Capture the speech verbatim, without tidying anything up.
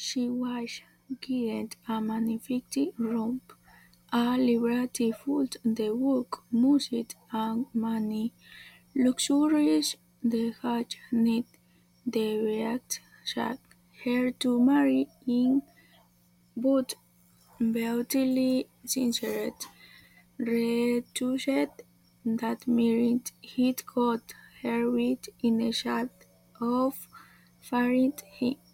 She was given a magnificent robe, a library full of books, music, and many luxuries. The Hajj need the betrothed her to marry him, but Beautily sincere refused that marriage. He got her wit in the shape of marrying him.